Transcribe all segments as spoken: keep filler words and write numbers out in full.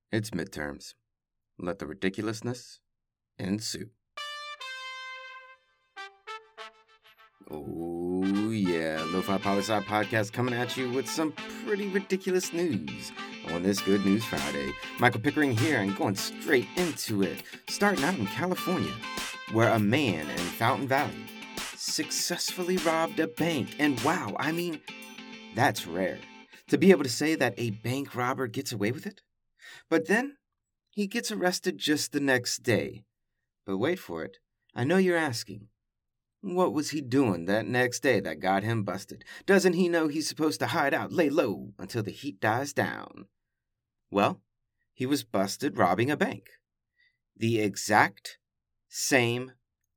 It's midterms. Let the ridiculousness ensue. Oh, yeah. Lo-Fi Poli-Sci Podcast coming at you with some pretty ridiculous news on this Good News Friday. Michael Pickering here and going straight into it. Starting out in California, where a man in Fountain Valley successfully robbed a bank. And wow, I mean, that's rare. To be able to say that a bank robber gets away with it. But then, he gets arrested just the next day. But wait for it. I know you're asking. What was he doing that next day that got him busted? Doesn't he know he's supposed to hide out, lay low, until the heat dies down? Well, he was busted robbing a bank. The exact same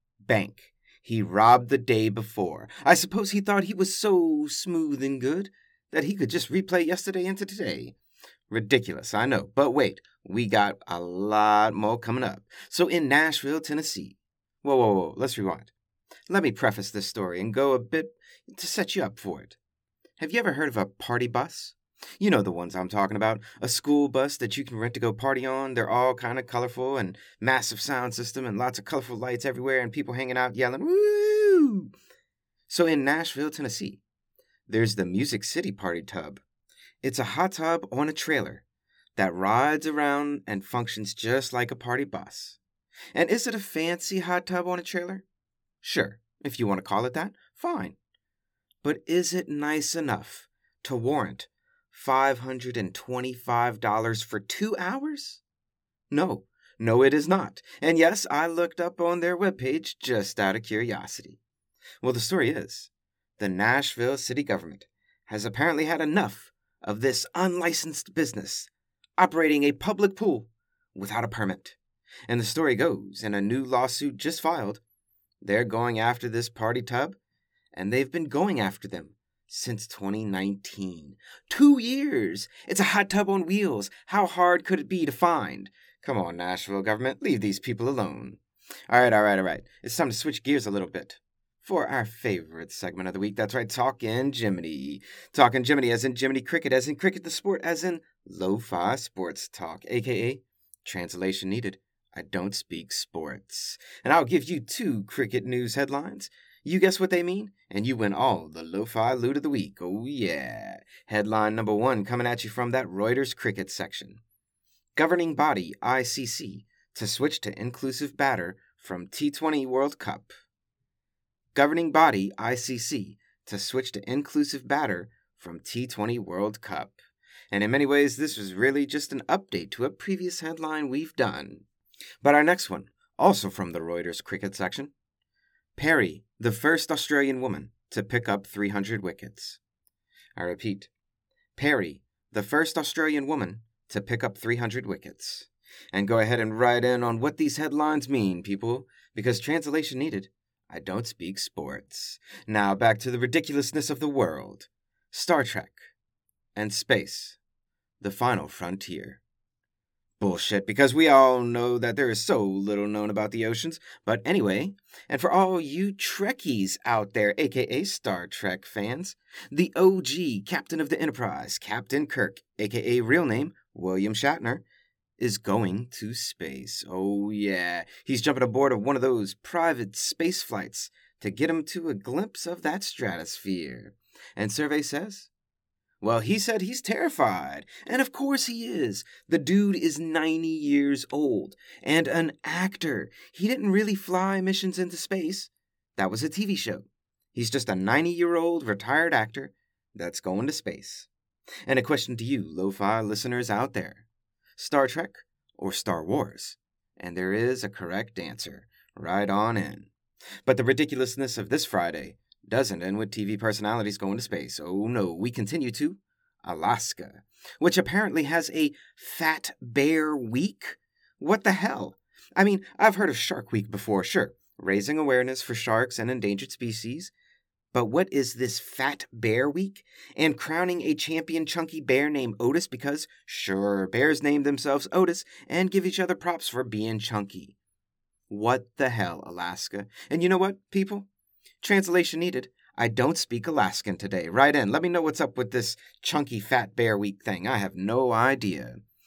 bank he robbed the day before. I suppose he thought he was so smooth and good that he could just replay yesterday into today. Ridiculous, I know. But wait, we got a lot more coming up. So in Nashville, Tennessee. Whoa, whoa, whoa, let's rewind. Let me preface this story and go a bit to set you up for it. Have you ever heard of a party bus? You know the ones I'm talking about. A school bus that you can rent to go party on. They're all kind of colorful and massive sound system and lots of colorful lights everywhere and people hanging out yelling, woo! So in Nashville, Tennessee, there's the Music City Party Tub. It's a hot tub on a trailer that rides around and functions just like a party bus. And is it a fancy hot tub on a trailer? Sure, if you want to call it that, fine. But is it nice enough to warrant five hundred twenty-five dollars for two hours? No, no it is not. And yes, I looked up on their webpage just out of curiosity. Well, the story is, the Nashville city government has apparently had enough of this unlicensed business operating a public pool without a permit. And the story goes, in a new lawsuit just filed, they're going after this party tub, and they've been going after them since twenty nineteen. Two years! It's a hot tub on wheels. How hard could it be to find? Come on, Nashville government, leave these people alone. All right, all right, all right. It's time to switch gears a little bit for our favorite segment of the week. That's right, Talkin' Jiminy. Talkin' Jiminy as in Jiminy Cricket, as in cricket the sport, as in lo-fi sports talk, a k a translation needed. I don't speak sports. And I'll give you two cricket news headlines. You guess what they mean, and you win all the lo-fi loot of the week. Oh yeah. Headline number one coming at you from that Reuters cricket section. Governing body I C C to switch to inclusive batter from T twenty World Cup. Governing body I C C to switch to inclusive batter from T twenty World Cup. And in many ways, this was really just an update to a previous headline we've done. But our next one, also from the Reuters cricket section. Perry, the first Australian woman to pick up three hundred wickets. I repeat, Perry, the first Australian woman to pick up three hundred wickets. And go ahead and write in on what these headlines mean, people, because translation needed. I don't speak sports. Now back to the ridiculousness of the world. Star Trek and space. The final frontier. Bullshit, because we all know that there is so little known about the oceans. But anyway, and for all you Trekkies out there, aka Star Trek fans, the O G captain of the Enterprise, Captain Kirk, aka real name William Shatner, is going to space. Oh yeah, he's jumping aboard of one of those private space flights to get him to a glimpse of that stratosphere. And survey says, well, he said he's terrified, and of course he is. The dude is ninety years old, and an actor. He didn't really fly missions into space. That was a T V show. He's just a ninety-year-old retired actor that's going to space. And a question to you, lo-fi listeners out there. Star Trek or Star Wars? And there is a correct answer. Right on in. But the ridiculousness of this Friday doesn't end with T V personalities going to space. Oh no, we continue to Alaska, which apparently has a Fat Bear Week. What the hell? I mean, I've heard of Shark Week before, sure, raising awareness for sharks and endangered species. But what is this Fat Bear Week? And crowning a champion chunky bear named Otis because, sure, bears name themselves Otis and give each other props for being chunky. What the hell, Alaska? And you know what, people? Translation needed. I don't speak Alaskan today. Write in. Let me know what's up with this chunky Fat Bear Week thing. I have no idea.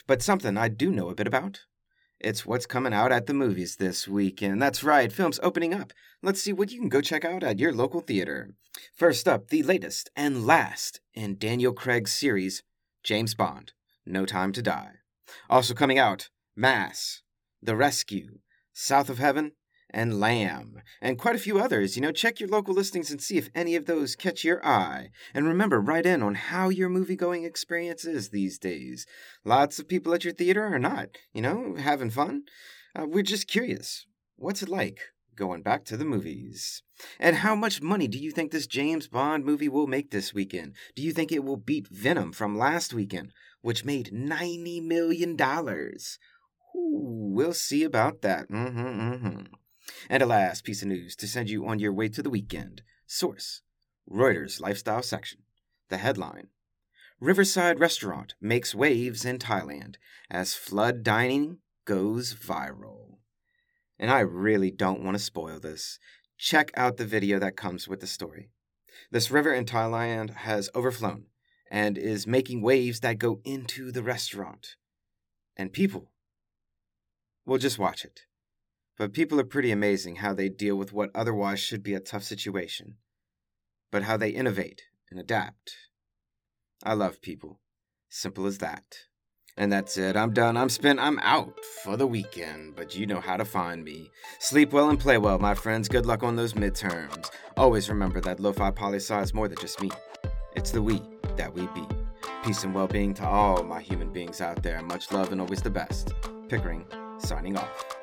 But something I do know a bit about. It's what's coming out at the movies this weekend. That's right, films opening up. Let's see what you can go check out at your local theater. First up, the latest and last in Daniel Craig's series, James Bond, No Time to Die. Also coming out, Mass, The Rescue, South of Heaven, and Lamb, and quite a few others. You know, check your local listings and see if any of those catch your eye. And remember, write in on how your movie-going experience is these days. Lots of people at your theater are not, you know, having fun. Uh, we're just curious. What's it like going back to the movies? And how much money do you think this James Bond movie will make this weekend? Do you think it will beat Venom from last weekend, which made ninety million dollars? Ooh, we'll see about that. Mm-hmm, mm-hmm. And a last piece of news to send you on your way to the weekend. Source, Reuters lifestyle section. The headline, Riverside Restaurant makes waves in Thailand as flood dining goes viral. And I really don't want to spoil this. Check out the video that comes with the story. This river in Thailand has overflown and is making waves that go into the restaurant. And people, well, just watch it. But people are pretty amazing how they deal with what otherwise should be a tough situation. But how they innovate and adapt. I love people. Simple as that. And that's it. I'm done. I'm spent. I'm out for the weekend. But you know how to find me. Sleep well and play well, my friends. Good luck on those midterms. Always remember that Lo-Fi Poli-Sci is more than just me. It's the we that we be. Peace and well-being to all my human beings out there. Much love and always the best. Pickering, signing off.